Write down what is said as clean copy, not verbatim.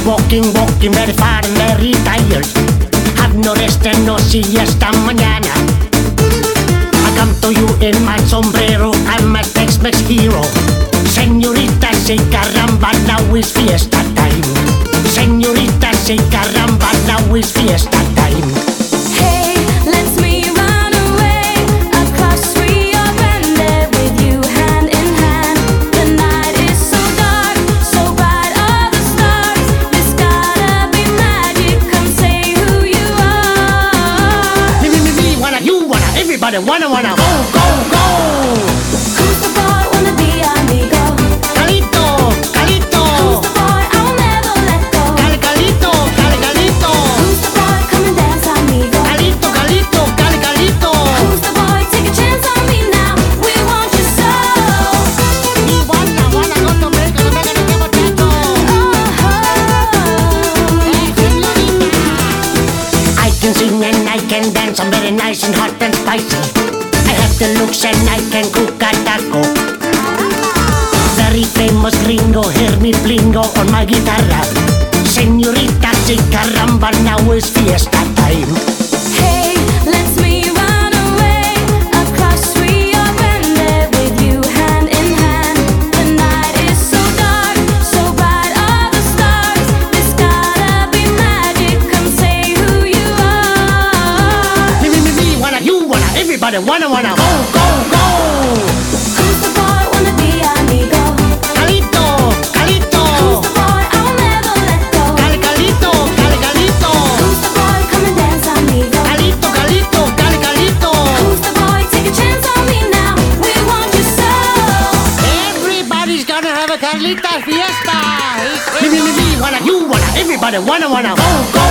Walking very far and very tired. Have no rest and no siesta mañana. I come to you in my sombrero, I'm a Tex-Mex hero. Señorita, say caramba, now is fiesta time. Señorita, say caramba, now is fiesta time. Hey, let's me run away across Rio Grande with you hand in hand. The night is so dark, so bright are the stars. This gotta be magic, come say who you are. Me, wanna, you wanna, everybody wanna, go, go, go. Who's the boy, wanna be amigo? Calito, Calito. Who's the boy, I will never let go? Calito, Calito. Who's the boy, come and dance amigo? Calito, Calito. Who's the boy, take a chance on me now, we want you so. Me wanna go to Mexico, muchacho. I can sing and I can dance, I'm very nice and hot and spicy. I have the looks and I can cook a taco. Very famous gringo, hear me blingo on my guitarra. Señorita, si caramba, now is fiesta time. Hey, let's me run away across Rio Grande with you hand in hand. The night is so dark, so bright are the stars. This gotta be magic, come say who you are. Me, wanna, you wanna, everybody wanna, go, go, go. Who's the boy, wanna be amigo? Calito, Who's the boy, I will never let go? Calito. Who's the boy, come and dance amigo? Calito. Who's the boy, take a chance on me now, we want you so. Everybody's gonna have a Carlita fiesta. Me, wanna, you wanna, everybody wanna, go, go.